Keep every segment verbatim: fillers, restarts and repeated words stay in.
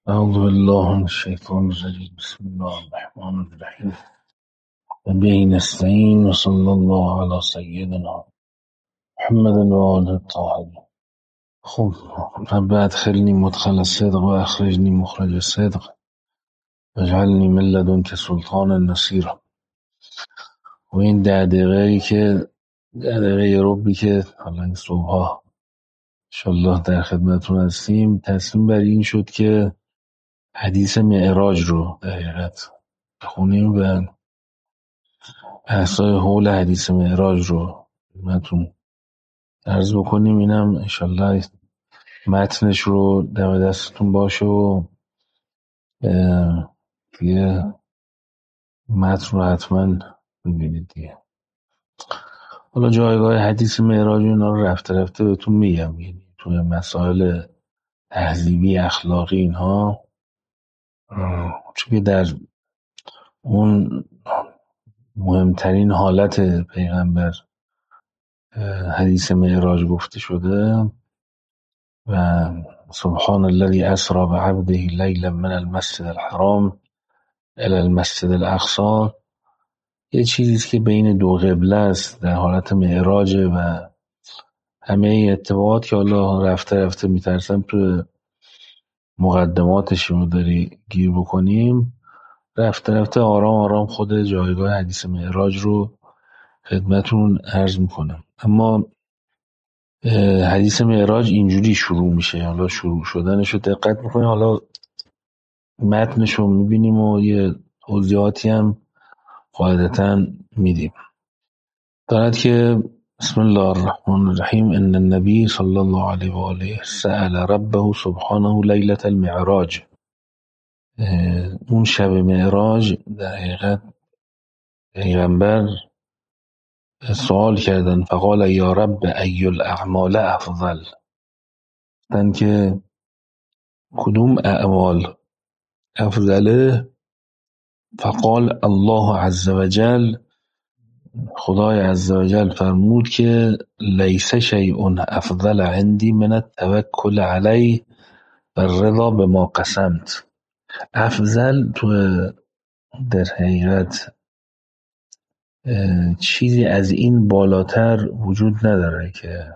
أعوذ بالله من الشيطان الرجيم. بسم الله الرحمن الرحيم. وبه نستعين، وصلى الله على سيدنا محمد وآله الطاهرين. خب، رب ادخلني مدخل الصدق وأخرجني مخرج الصدق واجعلني من لدنك سلطانا نصيرا. و این ده دقیقه‌ای که ده دقیقه ربی که حالا این صبحها انشالله در خدمتون هستیم، تصمیم بر این شد که حدیث معراج رو در حقیقت بخونیم و بحثای حول حدیث معراج رو خدمتتون عرض بکنیم. اینم انشالله متنش رو دم دستتون باشه و دیگه متن رو حتما ببینید دیگه. حالا جایگاه حدیث معراج اینا رو رفته رفته بهتون میگم، یعنی توی مسائل تهذیبی اخلاقی اینها، چون که در اون مهمترین حالت پیغمبر حدیث معراج گفته شده و سبحان الذي اسرى بعبده لیلا من المسجد الحرام الى المسجد الاقصی، یه چیزیست که بین دو قبله است، در حالت معراجه و همه اتفاقات که حالا رفته رفته میترسم تو مقدماتش رو داری گیر بکنیم، رفته رفته آرام آرام خود جایگاه حدیث معراج رو خدمتون عرض میکنم. اما حدیث معراج اینجوری شروع میشه، حالا شروع شدنش رو دقت میکنیم، حالا متنش رو میبینیم و یه توضیحاتی هم قاعدتا میدیم. دارد که بسم الله الرحمن الرحیم ان النبی صلی الله علیه و آله سأل ربه سبحانه لیلة المعراج. اون شب معراج در حقیقت پیغمبر سوال کردن، فقال یا رب ای الاعمال افضل، گفتن که کدوم اعمال افضله؟ فقال الله عز وجل، خدای عز وجل فرمود که لیس شیء افضل عندي من التوکل علی و الرضا بما قسمت. افضل تو در حقیقت چیزی از این بالاتر وجود نداره که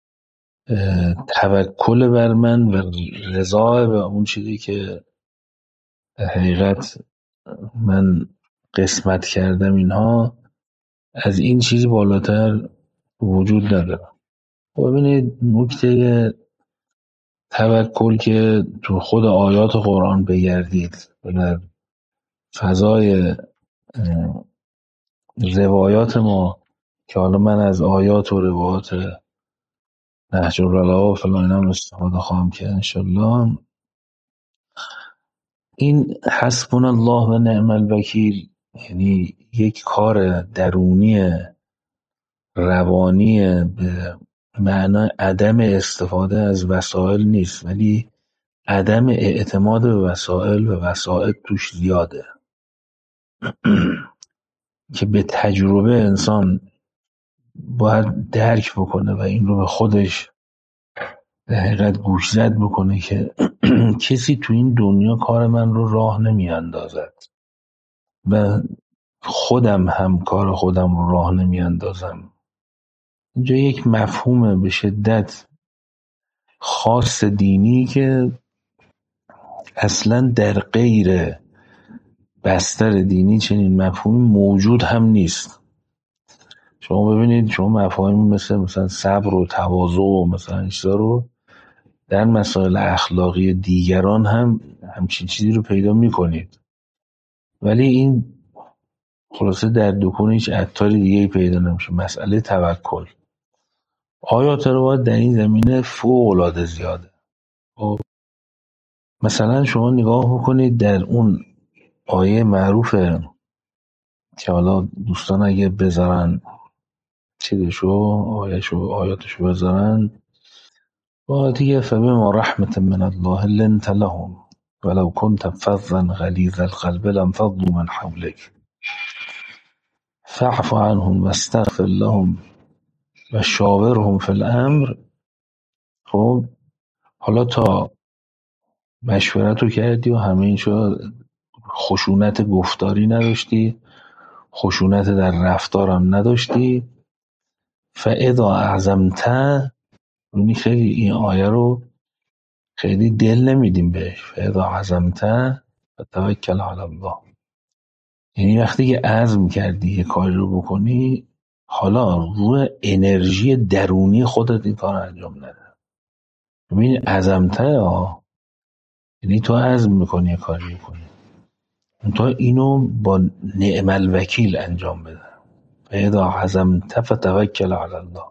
توکل بر من و رضا به اون چیزی که در حقیقت من قسمت کردم، اینها از این چیزی بالاتر وجود نداره. ببینید نکته توکل که تو خود آیات قرآن بگردید و در فضای روایات ما که حالا من از آیات و روایات نهج البلاغه و فلان هم استفاده خواهم کرد انشالله، این حسبنا الله و نعم الوکیل یعنی یک کار درونی روانی به معنای عدم استفاده از وسایل نیست، ولی عدم اعتماد به وسایل و وسایل توش زیاده که به تجربه انسان باید درک بکنه و این رو به خودش در حقیقت گوشزد بکنه که کسی تو این دنیا کار من رو راه نمی اندازد و خودم هم کار خودم رو راه نمی اندازم. اینجا یک مفهوم به شدت خاص دینی که اصلا در غیر بستر دینی چنین مفهومی موجود هم نیست. شما ببینید شما مفاهیم مثل مثلا صبر و تواضع و مثلا این چیزا رو در مسائل اخلاقی دیگران هم همچین چیزی رو پیدا میکنید، ولی این خلاصه در دکون هیچ عطاری دیگه پیدا نمیشه. مسئله توکل، آیات روایت در این زمینه فوق العاده زیاده. مثلا شما نگاه بکنید در اون آیه معروفه که حالا دوستان اگه بذارن چیزشو آیهشو آیاتشو بذارن، آیاتی که فبما رحمة من الله لنت لهم ولو كنت فظا غلیظ القلب لانفضوا من حولك فاعف عنهم واستغفر لهم وشاورهم في الامر. خب حالا تا مشورت رو کردی و همه این شد، خشونت گفتاری نداشتی، خشونت در رفتارم نداشتی. فاذا عزمت، یعنی خیلی این آیه رو خیلی دل نمیدیم بهش. فاذا عزمت فتوکل علی الله، یعنی وقتی که عزم کردی یه کاری رو بکنی، حالا روی انرژی درونی خودت این کار رو انجام نده. ببین عزمته ها، یعنی تو عزم میکنی یه کاری بکنی، تو اینو با نعم الوکیل انجام بده. فاذا عزمت فتوکل علی الله.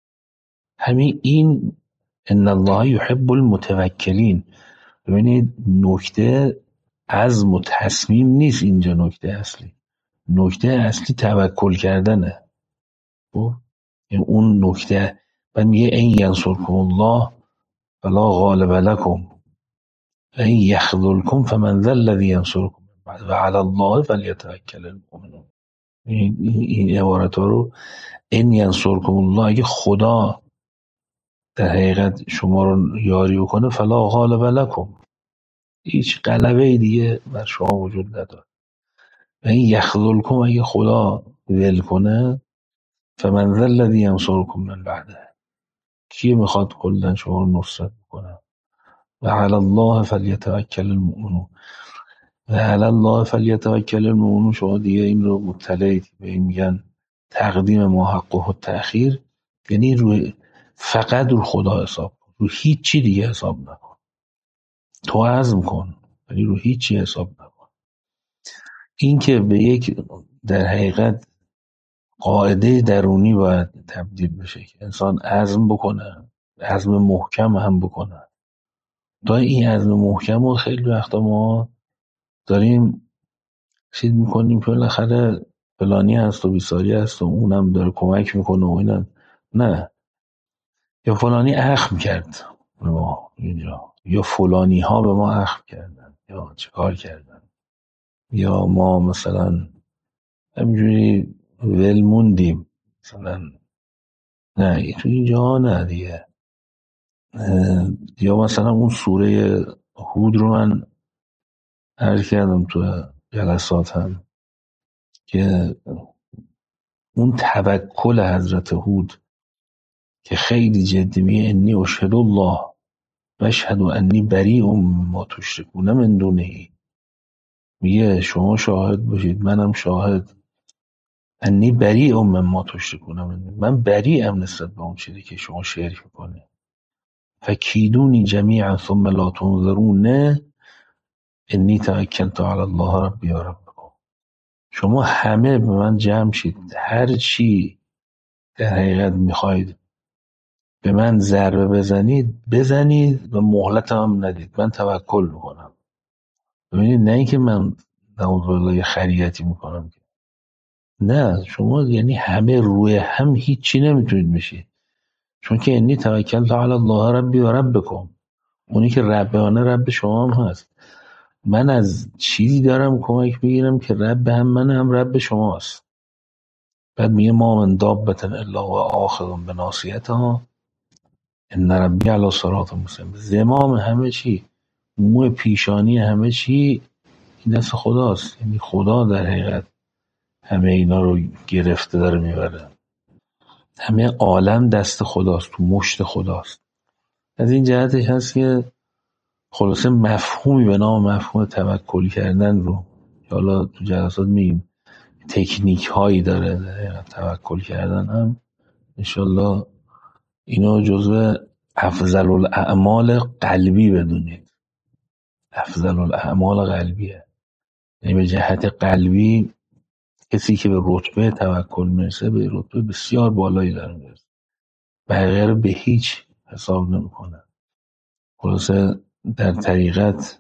همین این ان الله یحب المتوکلین. ببینید نکته عزم و تصمیم نیست اینجا، نکته اصلی نکته اصلی توکل کردنه. خب این اون نکته. بعد میگه این ینصرکم الله فلا غالب لکم این یخذلکم فمن ذا الذی ینصرکم و علی الله فلیتوکل المؤمنون. این این عبارت ها رو، این ینصرکم الله، اگه خدا در حقیقت شما رو یاری بکنه، فلا غالب لکم، هیچ غلبه دیگه بر شما وجود نداره. و این یخذلکم، اگه خدا ول کنه، فمن ذا الذی ینصرکم من بعده، کی میخواد کلا شما رو نصرت بکنه. و علی الله فلیتوکل المؤمنون، و علی الله فلیتوکل المؤمنون. شما دیگه این رو مطلعید، به این میگن تقدیم ما حقه و تأخیر، یعنی روی فقط رو خدا حساب کن، رو هیچ چی دیگه حساب نکن. تو عزم کن ولی رو هیچ چی حساب نکن. این که به یک در حقیقت قاعده درونی باید تبدیل بشه که انسان عزم بکنه، عزم محکم هم بکنه. تا این عزم محکم رو خیلی وقتا ما داریم چیز میکنیم که بالاخره فلانی هست و بیساری هست و اونم داره کمک میکنه و اینم نه، یا فلانی اخم کرد به ما اینجا، یا فلانی ها به ما اخم کردن یا چه کار کردن، یا ما مثلا همینجوری ول موندیم مثلا. نه تو اینجا نه دیگه. یا مثلا اون سوره هود رو من عرض کردم تو جلسات هم که اون توکل حضرت هود که خیلی جدی میگه انی اشهد الله و اشهد انی بریء مما تشرکون من دونه، میگه شما شاهد باشید منم شاهد، انی بریء مما تشرکون من دونه، من بریئم نسبت به اون چیزی که شما شرک میکنه. فکیدونی جمیعا ثم لا تنظرون، انی توکلت علی الله ربی و ربکم. شما همه به من جمع شید، هر چی در حقیقت میخواید به من ضربه بزنید بزنید و مهلت هم ندید، من توکل میکنم. ببینید نه اینکه من نعوذ بالله یه خریتی میکنم، نه، شما یعنی همه روی هم هیچی نمیتونید بشید، چون که انی توکلت علی الله ربی و ربکم، اونی که ربانه رب شما هم هست. من از چیزی دارم کمک بگیرم که رب هم من هم رب شماست. بعد میگه ما من دابتن الا و آخذ به ناصیتها ان ربی علی صراط مستقیم. زمام همه چی، مو پیشانی همه چی این دست خداست، یعنی خدا در حقیقت همه اینا رو گرفته داره میبره. همه عالم دست خداست، تو مشت خداست. از این جهتش هست که خلاصه مفهومی به نام مفهوم توکل کردن رو، حالا تو جلسات میگیم تکنیک هایی داره توکل کردن، هم انشالله اینو جزو افضل الاعمال قلبی بدونید. افضل الاعمال قلبیه، یعنی به جهت قلبی کسی که به رتبه توکل میرسه به رتبه بسیار بالایی داره میرسه، بقیه رو به هیچ حساب نمیکنه. خلاصه در طریقت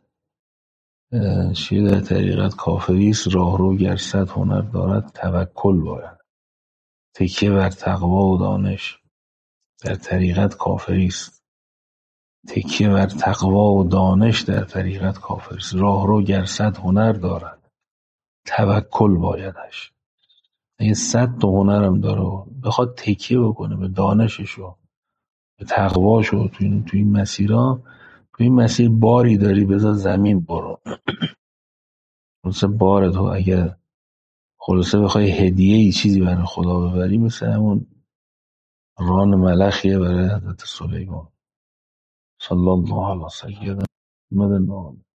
شیعه در طریقت کافریست، راه رو گر صد هنر دارد توکل باید. تکیه بر تقوا و دانش در طریقت کافریست، تکیه بر تقوا و دانش در طریقت کافریست. راه رو گر صد هنر دارد توکل بایدش. اگه صد تا هنرم داره بخواد تکیه بکنه به دانششو به تقواشو تو این, تو این مسیرها، تو این مسیر باری داری، بذار زمین برو. مثل بار تو اگر خلاصه بخوای هدیه ای چیزی برای خدا ببری، مثل همون ران ملخیه برای حضرت سلیمان. صلی الله علیه سیدنا محمد.